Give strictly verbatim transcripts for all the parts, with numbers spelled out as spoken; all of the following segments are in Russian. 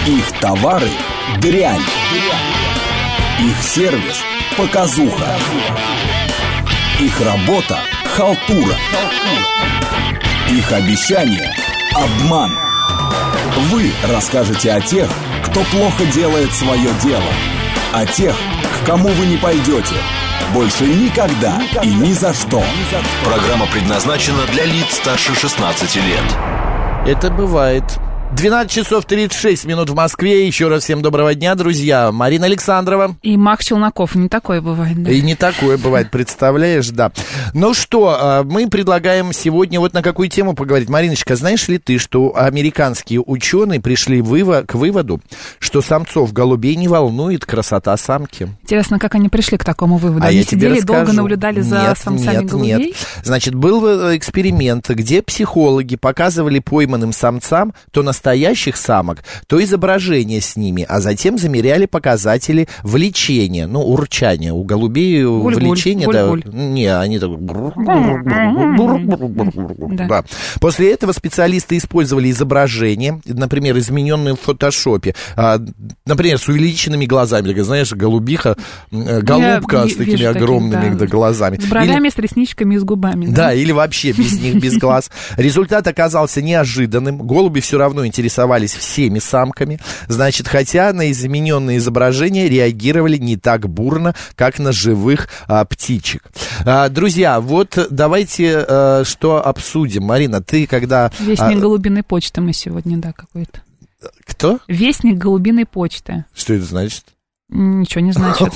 Их товары – дрянь. Их сервис – показуха. Их работа – халтура. Их обещания – обман. Вы расскажете о тех, кто плохо делает свое дело. О тех, к кому вы не пойдете. Больше никогда и ни за что. Программа предназначена для лиц старше шестнадцати лет. Это бывает. двенадцать часов тридцать шесть минут в Москве. Еще раз всем доброго дня, друзья. Марина Александрова. И Мак Челноков. Не такое бывает, да? И не такое бывает, представляешь, да. Ну что, мы предлагаем сегодня вот на какую тему поговорить. Мариночка, знаешь ли ты, что американские ученые пришли к выводу, что самцов голубей не волнует красота самки? Интересно, как они пришли к такому выводу? А они я тебе сидели, расскажу. долго наблюдали за нет, самцами нет, голубей? Нет. Значит, был эксперимент, где психологи показывали пойманным самцам то настоящих самок, то изображение с ними, а затем замеряли показатели влечения, ну, урчания. У голубей гуль-гуль, влечение, гуль-гуль. да, не, они так... Да. Да. После этого специалисты использовали изображение, например, измененные в фотошопе, а, например, с увеличенными глазами, такая, знаешь, голубиха, голубка Я с такими вижу огромными таких, да. глазами. С бровями, Или... с ресничками и с губами. Да, да, или вообще без них, без глаз. Результат оказался неожиданным. Голуби все равно интересовались всеми самками. Значит, хотя на измененные изображения реагировали не так бурно, как на живых а, птичек. А, друзья, вот давайте а, что обсудим. Марина, ты когда... Вестник а... голубиной почты мы сегодня, да, какой-то. Кто? Вестник голубиной почты. Что это значит? Ничего не значит.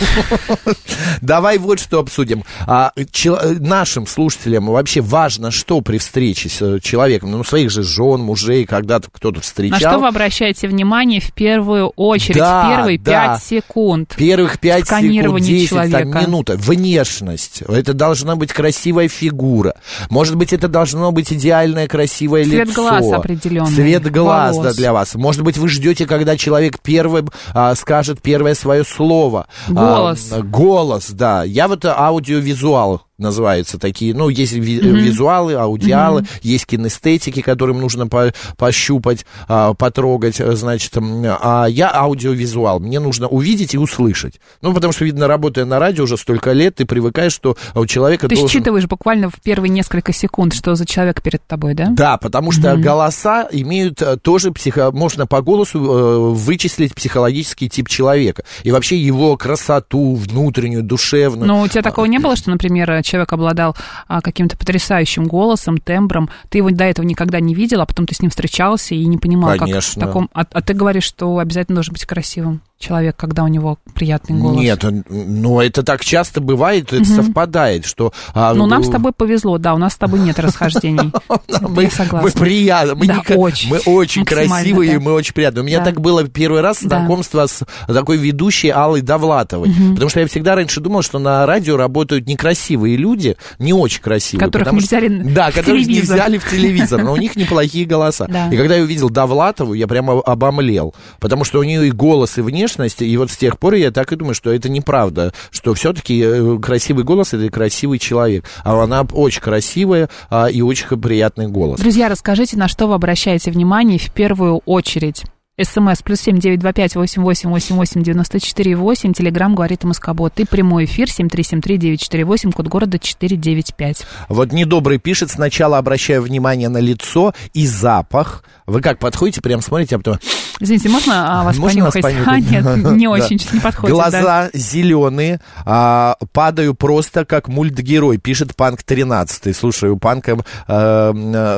Давай вот что обсудим. А, чел- нашим слушателям вообще важно, что при встрече с человеком, ну, своих же жен, мужей, когда-то кто-то встречал. На что вы обращаете внимание в первую очередь, да, в первые да. пять секунд? Первых пять секунд, десять, там, человека. минута. Внешность. Это должна быть красивая фигура. Может быть, это должно быть идеальное красивое Цвет лицо. Цвет глаз определенный. Цвет глаз, волос. Да, для вас. Может быть, вы ждете, когда человек первым а, скажет первое свое слово. Голос. А, голос, да. Я вот аудиовизуал называются такие, ну, есть ви- mm-hmm. визуалы, аудиалы, mm-hmm. есть кинестетики, которым нужно по- пощупать, а, потрогать, значит, а я аудиовизуал, мне нужно увидеть и услышать. Ну, потому что, видно, работая на радио уже столько лет, ты привыкаешь, что у человека ты должен... Ты считываешь буквально в первые несколько секунд, что за человек перед тобой, да? Да, потому что mm-hmm. голоса имеют тоже, психо... можно по голосу э, вычислить психологический тип человека, и вообще его красоту внутреннюю, душевную. Но у тебя такого не было, что, например, человек обладал а, каким-то потрясающим голосом, тембром, ты его до этого никогда не видел, а потом ты с ним встречался и не понимал, Конечно. как в таком... А, а ты говоришь, что обязательно должен быть красивым человек, когда у него приятный голос. Нет, ну это так часто бывает, это угу. совпадает, что... А, ну, нам с тобой повезло, да, у нас с тобой нет расхождений. Мы приятные, мы очень красивые, мы очень приятные. У меня так было первый раз знакомство с такой ведущей Аллой Довлатовой, потому что я всегда раньше думал, что на радио работают некрасивые люди, не очень красивые. Которых не взяли в телевизор. Да, которых не взяли в телевизор, но у них неплохие голоса. И когда я увидел Довлатову, я прямо обомлел, потому что у нее и голос, и внешность, и вот с тех пор я так и думаю, что это неправда, что все-таки красивый голос — это красивый человек, а она очень красивая а, и очень приятный голос. Друзья, расскажите, на что вы обращаете внимание в первую очередь. СМС плюс семь девять два пять восемь восемь восемь восемь девяносто четыре восемь. Телеграм говорит МСК-бот. И прямой эфир семь три семь три девять четыре восемь, код города четыре девять пять. Вот Недобрый пишет: сначала обращаю внимание на лицо и запах. Вы как, подходите, прям смотрите, а потом... Извините, можно а, вас можно понюхать? Вас понюхать? А, нет, не очень, что-то не подходит. Глаза да. зеленые, а, падаю просто как мультгерой, пишет Панк тринадцатый. Слушай, у Панка а,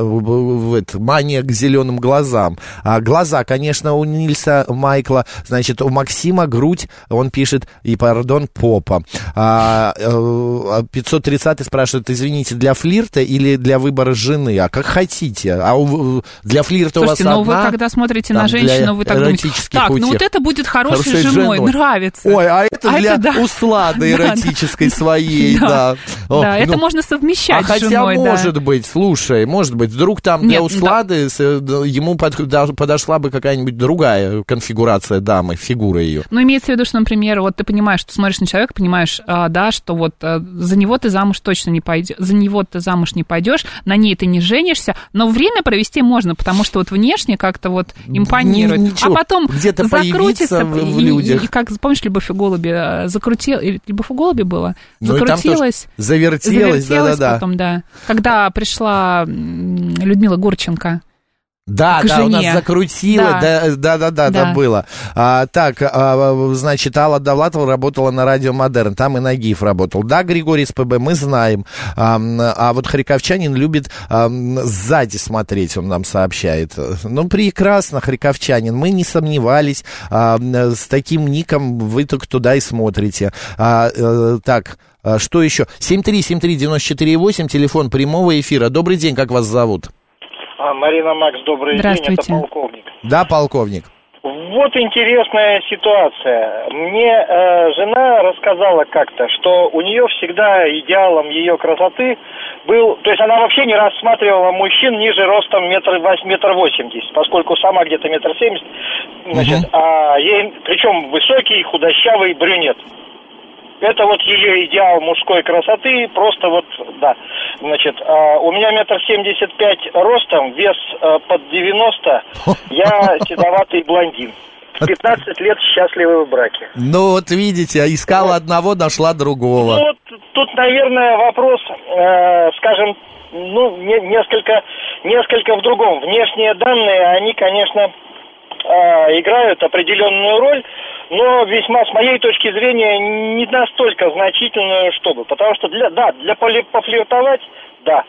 а, это, мания к зеленым глазам. А, глаза, конечно, у Нильса Майкла, значит, у Максима грудь, он пишет, и, пардон, попа. А, а, пятьсот тридцатый спрашивает: извините, для флирта или для выбора жены? А как хотите. А у, для флирта Слушайте, у вас ну одна... вы когда смотрите на женщину, вы так думаете, так, утех. ну вот это будет хорошей, хорошей женой, женой, нравится. Ой, а это а для это, да. услады эротической да, своей, да. Да, О, да ну, это можно совмещать а с женой. хотя, да. может быть, слушай, может быть, вдруг там для Нет, услады да. ему под, подошла бы какая-нибудь другая конфигурация дамы, фигура ее. Ну, имеется в виду, что, например, вот ты понимаешь, что смотришь на человека, понимаешь, а, да, что вот а, за него ты замуж точно не пойдешь, за него ты замуж не пойдешь, на ней ты не женишься, но время провести можно, потому что вот вот внешне как-то вот импонирует, Ничего, а потом где-то закрутится в, в и, людях. И, и как, помнишь, «Любовь и голуби» закрутил, «Любовь и голуби» было? Ну, Закрутилась, завертелась, завертелась да-да-да. потом, да. Когда пришла Людмила Гурченко. Да, к да, жене. у нас закрутило, да, да, да, да, да, было. А, так, а, значит, Алла Довлатова работала на радио Модерн, там и Нагиев работал. Да, Григорий из ПБ, мы знаем. А, а вот харьковчанин любит а, сзади смотреть, он нам сообщает. Ну, прекрасно, харьковчанин, мы не сомневались. А, с таким ником вы только туда и смотрите. А, а, так, а, что еще? семь три семь три девять четыре восемь, телефон прямого эфира. Добрый день, как вас зовут? А, Марина, Макс, добрый день, это полковник. Да, полковник. Вот интересная ситуация. Мне э, жена рассказала как-то, что у нее всегда идеалом ее красоты был... То есть она вообще не рассматривала мужчин ниже ростом метр восемьдесят, поскольку сама где-то метр семьдесят, значит, uh-huh. а ей, причем высокий, худощавый брюнет. Это вот ее идеал мужской красоты, просто вот, да. Значит, э, у меня метр семьдесят пять ростом, вес э, под девяносто, я седоватый блондин. пятнадцать лет счастливы в браке. Ну вот видите, искала вот. Одного, нашла другого. Ну вот тут, наверное, вопрос, э, скажем, ну, не, несколько, несколько в другом. Внешние данные, они, конечно, э, играют определенную роль, но весьма, с моей точки зрения, не настолько значительную, чтобы. Потому что, для, да, для пофлиртовать, да.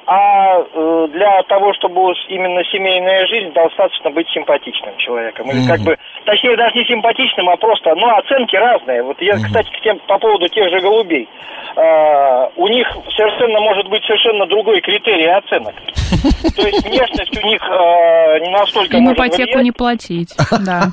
А э, для того, чтобы именно семейная жизнь, достаточно быть симпатичным человеком. Или mm-hmm. как бы, точнее, даже не симпатичным, а просто, ну, оценки разные. Вот я, mm-hmm. кстати, к тем, по поводу тех же голубей. Э, у них совершенно может быть совершенно другой критерий оценок. То есть внешность у них не настолько может влиять. Ипотеку не платить, да.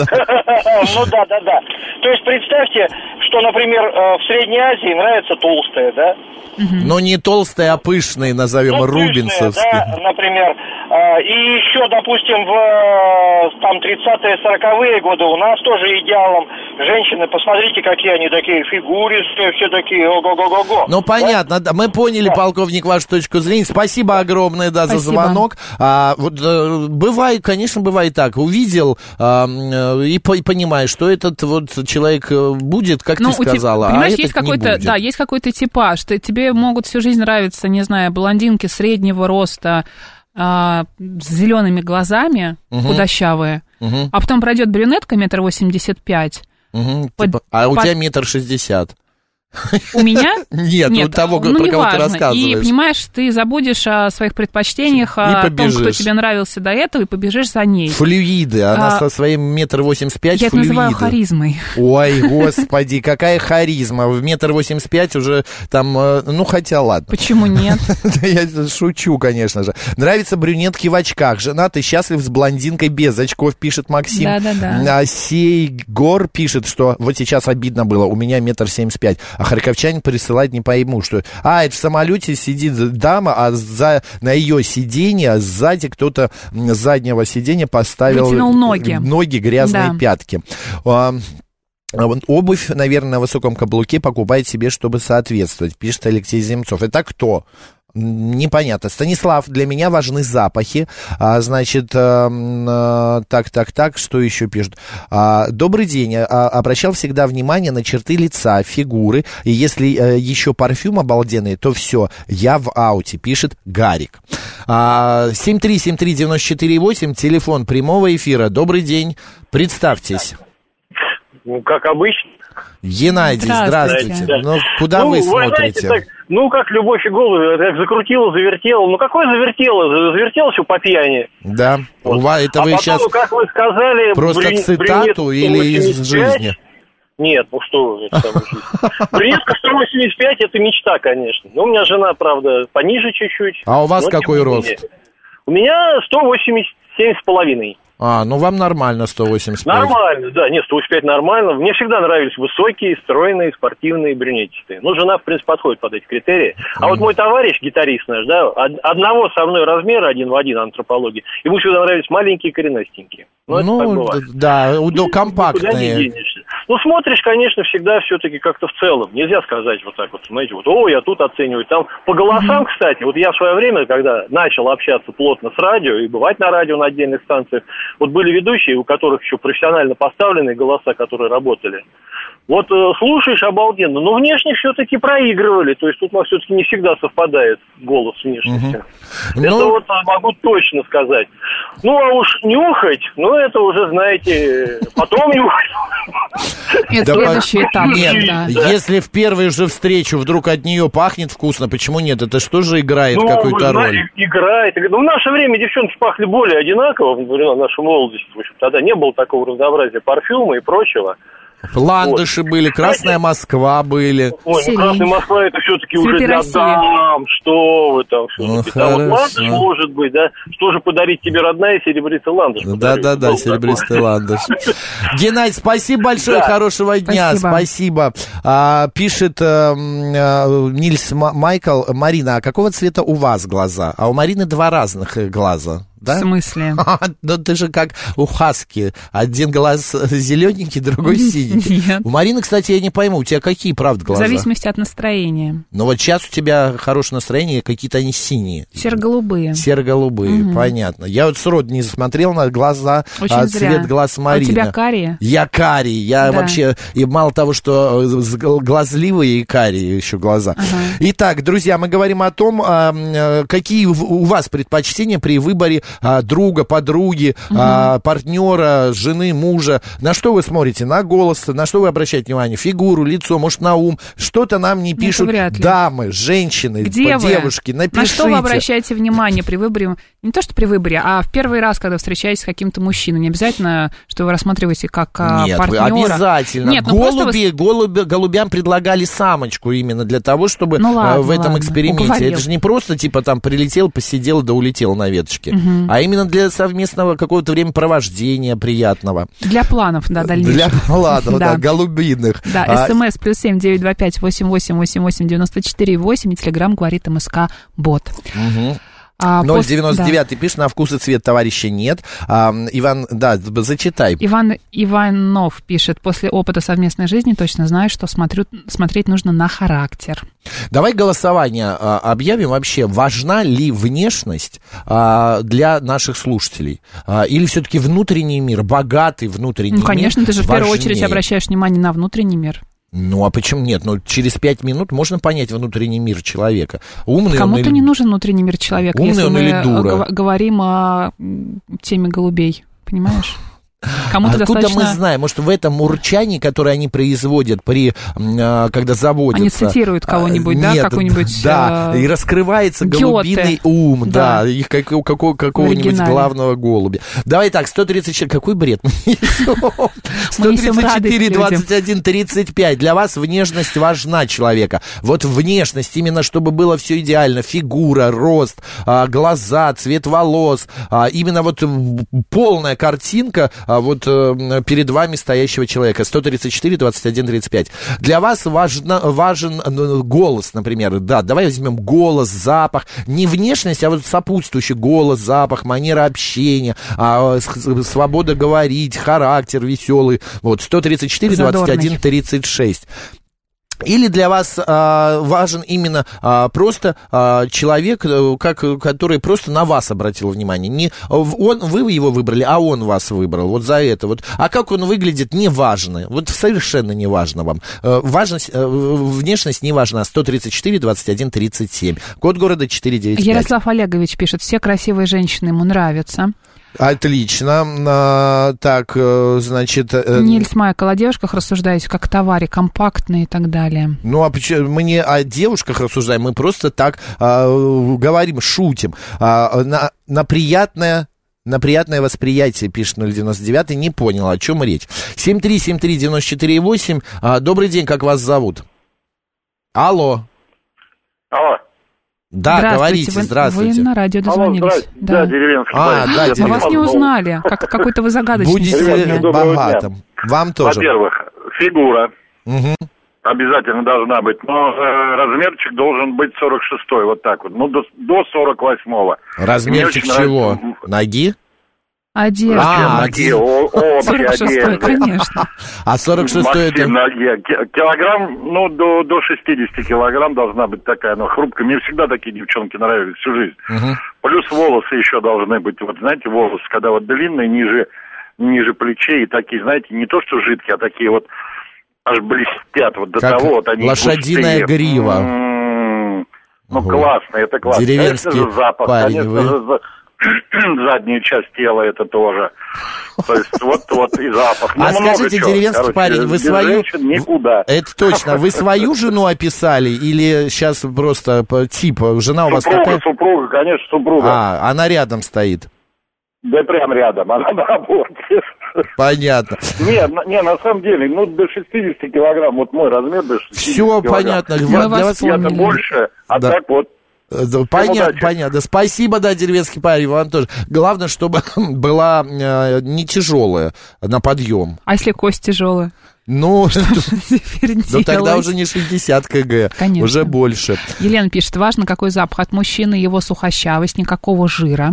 Ну да, да, да. То есть представьте, что, например, в Средней Азии нравятся толстые, да? Но не толстые, а пышные, назовем, ну, рубинсовские. Да, например. И еще, допустим, в там тридцатые, сороковые годы у нас тоже идеалом женщины, посмотрите, какие они такие фигуристые, все такие, ого-го-го-го. Ну, понятно, да? Мы поняли, да. Полковник, вашу точку зрения. Спасибо огромное, да, Спасибо. за звонок. А, вот, бывает, конечно, бывает так. Увидел а, и, и понимаешь, что этот вот человек будет, как ну, ты сказала, тебя, понимаешь, а есть этот какой-то, не будет. Да, есть какой-то типаж. Ты, тебе могут всю жизнь нравиться, не знаю, блондинки среднего роста, а, с зелеными глазами, угу. худощавые, угу. а потом пройдет брюнетка метр восемьдесят пять. Угу, под, типа, а у под... тебя метр шестьдесят. У меня? Нет, Нет, у того, ну, про не кого важно. ты рассказываешь. И, понимаешь, ты забудешь о своих предпочтениях, и о побежишь. том, кто тебе нравился до этого, и побежишь за ней. Флюиды, она а, со своим метр восемьдесят пять я флюиды. Я это называю харизмой. Ой, господи, какая харизма. В метр восемьдесят пять уже там, ну, хотя ладно. Почему нет? Я шучу, конечно же. Нравятся брюнетки в очках. Женатый, счастлив с блондинкой без очков, пишет Максим. Да-да-да. Сейгор пишет, что вот сейчас обидно было, у меня метр семьдесят пять, а харьковчанин присылать не пойму, что... А, это в самолете сидит дама, а за, на ее сиденье сзади кто-то с заднего сиденья поставил... Вытянул ноги. Ноги, грязные да. пятки. Обувь, наверное, на высоком каблуке покупает себе, чтобы соответствовать, пишет Алексей Земцов. Это кто? Непонятно. Станислав, для меня важны запахи. А, значит, а, а, так, так, так, что еще пишут? А, добрый день. А, обращал всегда внимание на черты лица, фигуры. И если а, еще парфюм обалденный, то все, я в ауте, пишет Гарик. А, семь три семь три девять четыре восемь, телефон прямого эфира. Добрый день. Представьтесь. Ну, как обычно. Геннадий, здравствуйте. здравствуйте. Ну, куда ну, вы смотрите? Знаете, так, ну, как «Любовь и голуби», так закрутила, завертела. Ну, какое завертела? Завертела все по пьяни. Да. Вот. У вас, это а вы потом, сейчас как вы сказали... просто брюнет, цитату брюнет или из жизни? Нет, ну что вы, это брюнетка сто восемьдесят пять, это мечта, конечно. Ну, у меня жена, правда, пониже чуть-чуть. А у вас какой рост? У меня сто восемьдесят семь с половиной. А, ну вам нормально сто восемьдесят пять. Нормально, да, нет, сто восемьдесят пять нормально. Мне всегда нравились высокие, стройные, спортивные, брюнетистые. Ну, жена, в принципе, подходит под эти критерии. А mm. вот мой товарищ, гитарист наш, да, одного со мной размера, один в один антропологии, ему всегда нравились маленькие, коренастенькие. Ну, ну да, ну, компактные. Ну, смотришь, конечно, всегда все-таки как-то в целом. Нельзя сказать вот так вот, знаете, вот, о, я тут оцениваю. Там по голосам, mm-hmm. кстати, вот я в свое время, когда начал общаться плотно с радио и бывать на радио на отдельных станциях, вот были ведущие, у которых еще профессионально поставленные голоса, которые работали. Вот э, слушаешь обалденно, но внешне все-таки проигрывали, то есть тут у нас все-таки не всегда совпадает голос с внешностью. Угу. Это ну... вот могу точно сказать. Ну, а уж нюхать, ну, это уже, знаете, потом нюхать. Это следующий этап. Нет, если в первую же встречу вдруг от нее пахнет вкусно, почему нет? Это что же играет какую-то роль? Играет. Ну, в наше время девчонки пахли более одинаково, в нашей молодости, в общем, тогда не было такого разнообразия парфюма и прочего. Ландыши вот. Были, Красная Москва были. Ой, ну Красная Москва это все-таки уже для России. Дам, что вы там, все-таки. Ну, там вот ландыш может быть, да? Что же подарить тебе, родная, серебристый ландыш? Да-да-да, серебристый ландыш. Геннадий, спасибо большое, хорошего дня, спасибо. Пишет Нильс Майкл, Марина, а какого цвета у вас глаза? А у Марины два разных глаза. Да? В смысле? Ну ты же как у хаски. Один глаз зелененький, другой синий. Нет. У Марины, кстати, я не пойму, у тебя какие, правда, глаза? В зависимости от настроения. Ну вот сейчас у тебя хорошее настроение, какие-то они синие. Серо-голубые. Серо-голубые, угу. Понятно. Я вот сроду не смотрел на глаза, а, цвет глаз Марины. А у тебя карие? Я карий. Я да. вообще, и мало того, что глазливые и карие еще глаза. Ага. Итак, друзья, мы говорим о том, какие у вас предпочтения при выборе друга, подруги, угу. партнера, жены, мужа. На что вы смотрите? На голос, на что вы обращаете внимание? Фигуру, лицо, может, на ум. Что-то нам не пишут дамы, женщины, Где девушки. Вы? Напишите. На что вы обращаете внимание при выборе? Не то, что при выборе, а в первый раз, когда встречаетесь с каким-то мужчиной. Не обязательно, что вы рассматриваете как Нет, партнера. Обязательно. Нет, Голуби, вы... голуби, голубям предлагали самочку именно для того, чтобы ну, ладно, в этом ладно, эксперименте. уговорил. Это же не просто, типа, там, прилетел, посидел, да улетел на веточке. Угу. А именно для совместного какого-то времяпровождения приятного. Для планов, да, дальнейших. Для планов, да, голубиных. Да, смс плюс семь девять два пять восемь восемь восемь восемь девяносто четыре восемь и телеграмм говорит МСК Бот. А, ноль девяносто девять да. Пишет, на вкус и цвет товарища нет. А, Иван, да, зачитай. Иван Иванов пишет, после опыта совместной жизни точно знаю, что смотрю, смотреть нужно на характер. Давай голосование а, объявим вообще. Важна ли внешность а, для наших слушателей? А, или все-таки внутренний мир, богатый внутренний мир? Ну, конечно, ты же важнее? В первую очередь обращаешь внимание на внутренний мир. Ну, а почему нет? Ну, через пять минут можно понять внутренний мир человека. Умный Кому-то он или... не нужен внутренний мир человека, умный если он мы или дура? Говорим о теме голубей, понимаешь? Кому-то Откуда достаточно... мы знаем? Может, в этом урчании, которое они производят, при, когда заводятся... Они цитируют кого-нибудь, а, да? Нет, какой-нибудь... Да, э... и раскрывается Гёте. Голубиный ум, да, да их как, как, какого-нибудь главного голубя. Давай так, сто тридцать четыре... Какой бред? сто тридцать четыре двадцать один тридцать пять. Для вас внешность важна человека. Вот внешность, именно чтобы было все идеально. Фигура, рост, глаза, цвет волос. Именно вот полная картинка вот перед вами стоящего человека. сто тридцать четыре двадцать один тридцать пять. Для вас важно, важен голос, например. Да, давай возьмем голос, запах. Не внешность, а вот сопутствующий голос, запах, манера общения, свобода говорить, характер веселый. Вот, сто тридцать четыре двадцать один тридцать шесть. Или для вас а, важен именно а, просто а, человек, как, который просто на вас обратил внимание. Не он, вы его выбрали, а он вас выбрал. Вот за это. Вот. А как он выглядит, не важно. Вот совершенно не важно вам. Важность, внешность не важна. сто тридцать четыре двадцать один тридцать семь. Код города четыреста девяносто пять. Ярослав Олегович пишет, все красивые женщины ему нравятся. Отлично. А, так, значит... Нильс Майкл, о девушках рассуждаете как товаре, компактные и так далее. Ну, а почему мы не о девушках рассуждаем, мы просто так а, говорим, шутим. А, на, на приятное... На приятное восприятие, пишет ноль девяносто девять, не понял, о чем речь. семь три семь три девять четыре восемь. А, добрый день, как вас зовут? Алло. Алло. Да, говорите, вы, здравствуйте. Вы на радио дозвонились. Алло, да. Да, деревенский. А, да, деревенский. Мы вас не узнали, как, какой-то вы загадочный. Будете богатым. Вам тоже. Во-первых, фигура. Угу. Обязательно должна быть, но э, размерчик должен быть сорок шестой, вот так вот, ну, до, до сорок восьмого. Размерчик чего? Нравится... Ноги? Одежда. А, Такие о- общие сорок шестой, одежды. конечно. А сорок шестой это... Максим, ноге. Ки- Килограмм, ну, до, до шестидесяти килограмм должна быть такая, ну, хрупкая. Мне всегда такие девчонки нравились всю жизнь. Мгм. Плюс волосы еще должны быть. Вот, знаете, волосы, когда вот длинные, ниже, ниже плечей, и такие, знаете, не то что жидкие, а такие вот аж блестят. Вот до Как того, вот они лошадиная густые. грива. М-м-м. Ну, Ого. классно, это классно. Деревенский Конечно же, запах, парень конечно вы. же, за- заднюю часть тела это тоже. То есть вот, вот и запах. Ну, А много скажите, чего. деревенский Короче, парень, вы без свою... женщин никуда. Это точно. Вы свою жену описали или сейчас просто по- типа жена у вас Супруга, такая? супруга, конечно, супруга. А, она рядом стоит. Да прям рядом, она на работе. Понятно. Не, на- не, на самом деле, ну, до шестидесяти килограмм, вот мой размер до шестидесяти Все килограмм. понятно. Мы Для вас вас- Я-то Поняли. больше, а Да. так вот. Э, да, Понятно, удачи. понятно. Спасибо, да, деревенский парень, вам тоже. Главное, чтобы была э, не тяжелая на подъем. А если кость тяжелая? Ну, Теперь ну тогда делать. уже не шестьдесят килограмм, Конечно. уже больше. Елена пишет, важно, какой запах от мужчины, его сухощавость, никакого жира.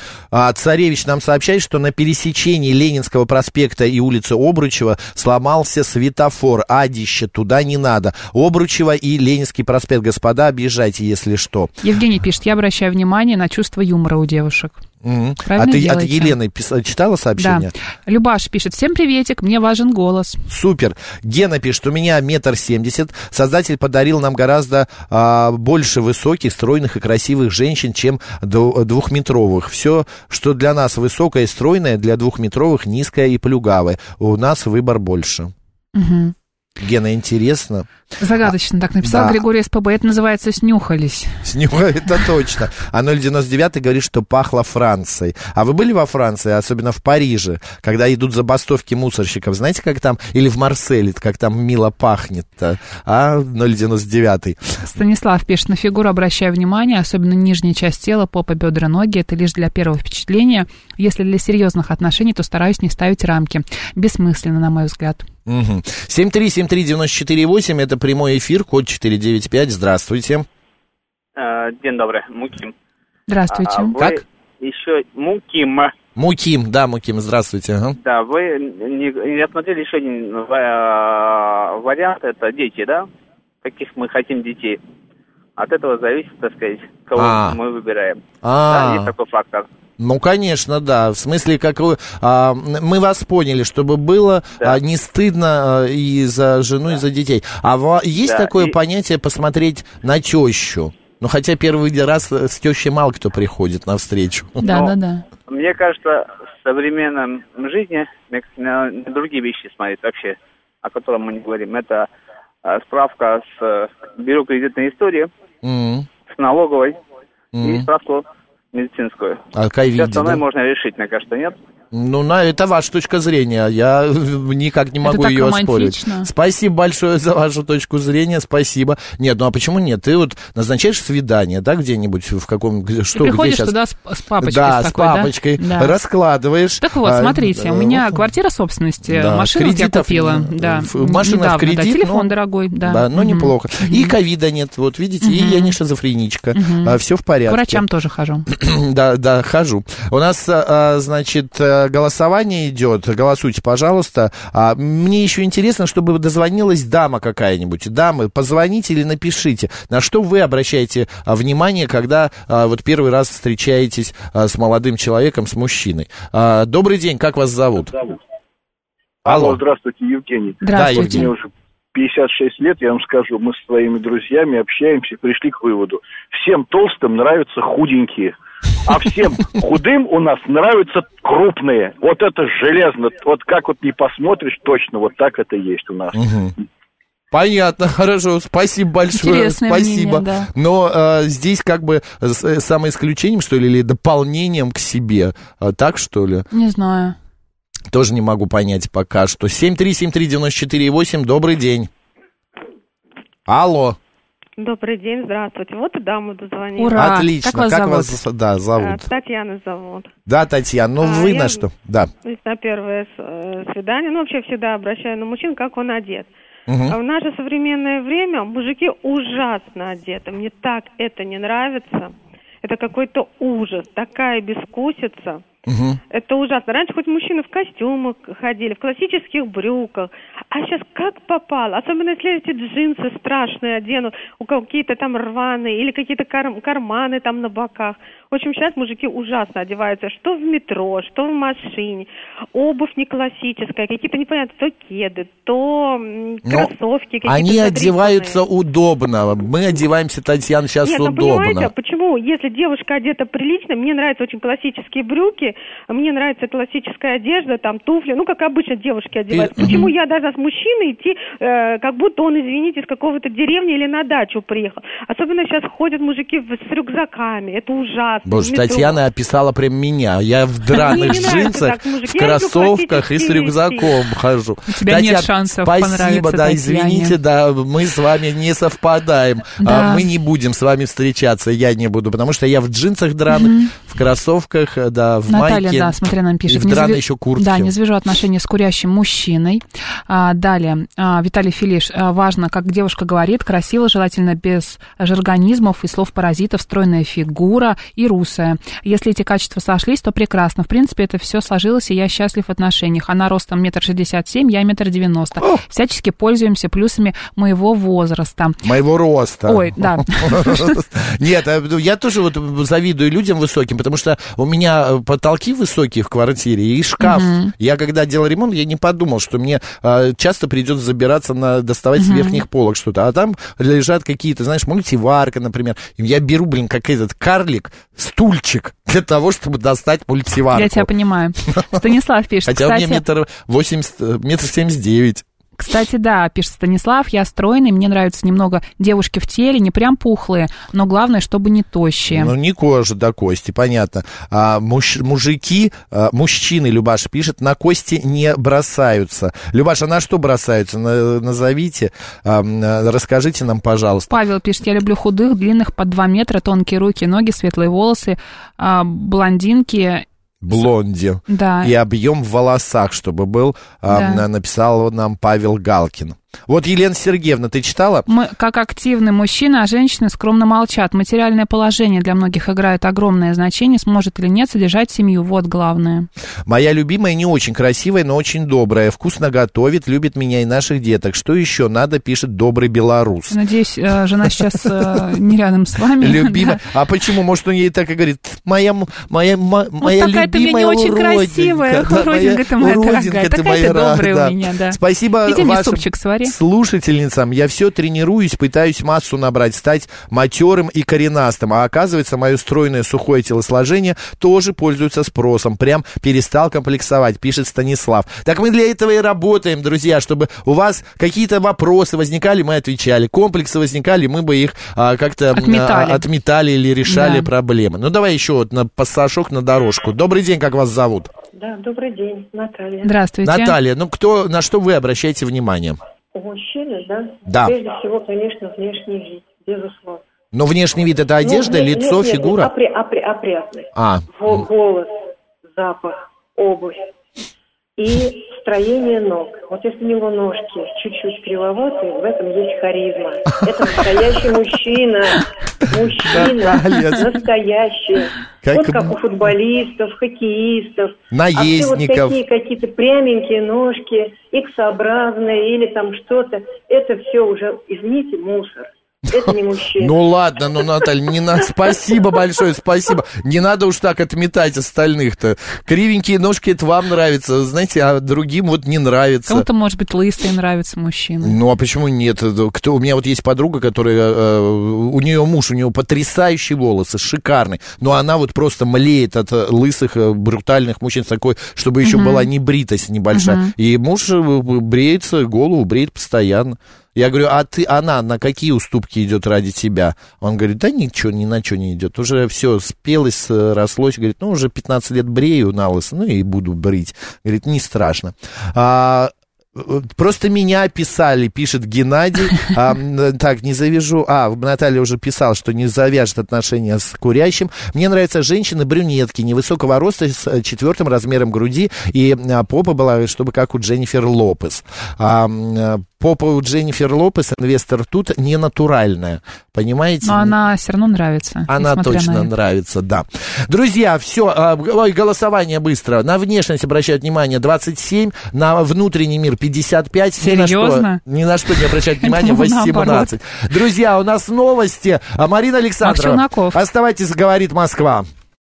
А Царевич нам сообщает, что на пересечении Ленинского проспекта и улицы Обручева сломался светофор. Адище, туда не надо. Обручева и Ленинский проспект, господа, объезжайте, если что. Евгений пишет, я обращаю внимание на чувство юмора у девушек. Мгм. Правильно А ты от делаете. Елены пис- читала сообщение? Да. Любаш пишет, всем приветик, мне важен голос. Супер. Гена пишет, у меня метр семьдесят. Создатель подарил нам гораздо а, больше высоких, стройных и красивых женщин, чем ду- двухметровых. Все, что для нас высокое и стройное, для двухметровых низкое и плюгавое. У нас выбор больше. Угу. Гена, интересно. Загадочно так написал Да. Григорий СПБ. Это называется «снюхались». С него это точно. А ноль девяносто девять говорит, что пахло Францией. А вы были во Франции, особенно в Париже, когда идут забастовки мусорщиков? Знаете, как там, или в Марселе, как там мило пахнет-то? А, ноль девяносто девять. Станислав пишет, на фигуру обращаю внимание, особенно нижняя часть тела, попа, бедра, ноги. Это лишь для первого впечатления. Если для серьезных отношений, то стараюсь не ставить рамки. Бессмысленно, на мой взгляд. Угу. семь три семь три девять четыре восемь, это прямой эфир, код четыре девять пять. Здравствуйте. А, День добрый, Муким. Здравствуйте. А, вы Как? еще Муким. Муким, да, Муким, здравствуйте. Ага. Да, вы не, не отсмотрели еще один ва- вариант, это дети, да? Каких мы хотим детей. От этого зависит, так сказать, кого А. мы выбираем. А. Да, есть такой фактор. Ну, конечно, да. В смысле, как вы, а, мы вас поняли, чтобы было Да. а, не стыдно а, и за жену, и за детей. А ва- есть Да, такое и- понятие посмотреть на тещу? Ну, хотя первый раз с тещей мало кто приходит навстречу. Да, Но- да, да. Мне кажется, в современном жизни мне кажется, на, на другие вещи смотреть вообще, о которых мы не говорим. Это а, справка с э, бюро кредитной истории, М. с налоговой М. и справку медицинскую. О Все ковиде, остальное да? можно решить, мне кажется, нет? Ну, на, это ваша точка зрения. Я никак не Это могу так ее оспорить. романтично. Спасибо большое за вашу точку зрения. Спасибо. Нет, ну а почему нет? Ты вот назначаешь свидание, да, где-нибудь в каком... Где, Ты что, приходишь где сейчас? туда с, с папочкой Да, с с такой, да? папочкой, Да. раскладываешь. Так вот, А, смотрите, у э, меня квартира собственности, да, машину вот я кредитов, купила, э, да, в- машина в недавно, кредит, да, телефон ну, дорогой, да. Да, ну Мгм. неплохо. И ковида нет, вот видите, и я не шизофреничка. все в К порядке. врачам тоже хожу. Да, да, хожу. У нас, а, значит, а, голосование идет. Голосуйте, пожалуйста. А, мне еще интересно, чтобы дозвонилась дама какая-нибудь. Дамы, позвоните или напишите. На что вы обращаете а, внимание, когда а, вот первый раз встречаетесь а, с молодым человеком, с мужчиной? А, добрый день, как вас зовут? Алло, Алло. здравствуйте, Евгений. Здравствуйте. Мне уже пятьдесят шесть лет, я вам скажу, мы с своими друзьями общаемся и пришли к выводу. Всем толстым нравятся худенькие, а всем худым у нас нравятся крупные. Вот это железно. Вот как вот не посмотришь, точно вот так это есть у нас. Мгм. Понятно, хорошо, спасибо большое, Интересное спасибо. мнение, да. Но э, здесь как бы с- э, самоисключением, что ли, или дополнением к себе, А, так что ли? Не знаю. Тоже не могу понять пока что. семь три семь три девять четыре восемь, добрый день. Алло. Добрый день, здравствуйте. Вот и дама дозвонила. Ура. Отлично. Как вас зовут? да, А, зовут? Татьяна зовут. Да, Татьяна, ну А, вы я- на что? Да. То есть на первое с- э, свидание, ну вообще всегда обращаю на мужчин, как он одет. Мгм. А в наше современное время мужики ужасно одеты. Мне так это не нравится. Это какой-то ужас, такая бескусица. Угу. Это ужасно. Раньше хоть мужчины в костюмах ходили, в классических брюках, а сейчас как попало. Особенно если эти джинсы страшные оденут, у какие-то там рваные или какие-то кар- карманы там на боках. В общем, сейчас мужики ужасно одеваются, что в метро, что в машине. Обувь не классическая, какие-то непонятные, то кеды, то кроссовки. Какие-то они одеваются удобно. Мы одеваемся, Татьяна, сейчас Нет, удобно. Ну, понимаете, почему? Если девушка одета прилично, мне нравятся очень классические брюки, мне нравится классическая одежда, там туфли, ну, как обычно девушки одеваются. И... Почему я должна с мужчиной идти, э, как будто он, извините, из какого-то деревни или на дачу приехал? Особенно сейчас ходят мужики с рюкзаками, это ужасно. Боже, Татьяна описала прям меня. Я в драных джинсах, в кроссовках и с рюкзаком хожу. У тебя нет шансов понравиться Спасибо, да, извините, да, мы с вами не совпадаем. Да. Мы не будем с вами встречаться, я не буду, потому что я в джинсах драных, в кроссовках, да, в Наталья, майке. да, смотри, нам пишет. И в драной еще куртке. Да, не свяжу отношения с курящим мужчиной. А, далее, а, Виталий Филиш. А, важно, как девушка говорит, красиво, желательно без жаргонизмов и слов-паразитов, стройная фигура и русая. Если эти качества сошлись, то прекрасно. В принципе, это все сложилось, и я счастлив в отношениях. Она ростом метр шестьдесят семь, я метр девяносто. Всячески пользуемся плюсами моего возраста. Моего роста. Ой, да. Нет, я тоже вот завидую людям высоким, потому что у меня потолки высокие в квартире и шкаф. Uh-huh. Я когда делал ремонт, я не подумал, что мне а, часто придется забираться, на, доставать uh-huh. с верхних полок что-то. А там лежат какие-то, знаешь, мультиварка, например. И я беру, блин, как этот карлик, стульчик для того, чтобы достать мультиварку. Я тебя понимаю. Станислав пишет. Хотя у меня метр восемьдесят, метр семьдесят девять. Кстати, да, пишет Станислав, я стройный, мне нравятся немного девушки в теле, не прям пухлые, но главное, чтобы не тощие. Ну, не кожа до кости, понятно. А, муж, мужики, а, мужчины, Любаша пишет, на кости не бросаются. Любаша, на что бросаются? На, назовите, а, расскажите нам, пожалуйста. Павел пишет, я люблю худых, длинных, под два метра, тонкие руки, ноги, светлые волосы, а, блондинки... Блонди. Да. И объем в волосах, чтобы был, да. а, написал нам Павел Галкин. Вот, Елена Сергеевна, ты читала? Мы, как активный мужчина, а женщины скромно молчат. Материальное положение для многих играет огромное значение. Сможет или нет содержать семью. Вот главное. Моя любимая не очень красивая, но очень добрая. Вкусно готовит, любит меня и наших деток. Что еще надо, пишет добрый белорус. Надеюсь, жена сейчас не рядом с вами. Любимая. А почему? Может, он ей так и говорит, моя, моя, моя любимая такая ты мне не очень красивая. Родинка ты моя дорогая. Такая ты добрая у меня, да. Спасибо вашим слушательницам. Я все тренируюсь, пытаюсь массу набрать, стать матерым и коренастым. А оказывается, мое стройное сухое телосложение тоже пользуется спросом. Прям перестал комплексовать, пишет Станислав. Так мы для этого и работаем, друзья, чтобы у вас какие-то вопросы возникали, мы отвечали. Комплексы возникали, мы бы их а, как-то отметали. А, отметали или решали да. проблемы. Ну, давай еще вот на пассажок на дорожку. Добрый день, как вас зовут? Да, добрый день, Наталья. Здравствуйте. Наталья, ну кто, на что вы обращаете внимание? У мужчины, да? Да. Прежде всего, конечно, внешний вид, безусловно. Но внешний вид — это одежда, ну, нет, нет, лицо, нет, фигура? Опря, опря, опрятный. А. Голос, запах, обувь и строение ног. Вот если у него ножки чуть-чуть кривоватые, в этом есть харизма. Это настоящий мужчина. Мужчина. Настоящий. Как... Вот как у футболистов, хоккеистов. Наездников. А все вот такие какие-то пряменькие ножки, иксообразные или там что-то. Это все уже, извините, мусор. Это не мужчина. Ну ладно, ну, Наталья, не на... спасибо большое, спасибо. Не надо уж так отметать остальных-то. Кривенькие ножки — это вам нравится, знаете, а другим вот не нравится. Кому-то, может быть, лысые нравятся мужчины. Ну, а почему нет? Кто... У меня вот есть подруга, которая... Э, у нее муж, у него потрясающие волосы, шикарные. Но она вот просто млеет от лысых, брутальных мужчин, такой, чтобы еще uh-huh. была небритость небольшая. Uh-huh. И муж бреется, голову бреет постоянно. Я говорю, а ты, она на какие уступки идет ради тебя? Он говорит, да ничего, ни на что не идет. Уже все спелось, рослось. Говорит, ну, уже пятнадцать лет брею на лысо, ну, и буду брить. Говорит, не страшно. А, просто меня описали, пишет Геннадий. А, так, не завяжу. А, Наталья уже писала, что не завяжет отношения с курящим. Мне нравятся женщины-брюнетки, невысокого роста, с четвертым размером груди. И попа была, чтобы как у Дженнифер Лопес. А, попа у Дженнифер Лопес, инвестор тут, не натуральная. Понимаете? Но она все равно нравится. Она точно нравится, да. Друзья, все, ой, голосование быстро. На внешность обращают внимание двадцать семь, на внутренний мир пятьдесят пять. Серьезно? Ни на что, ни на что не обращают внимание восемнадцать. Друзья, у нас новости. Марина Александрова, оставайтесь, говорит Москва.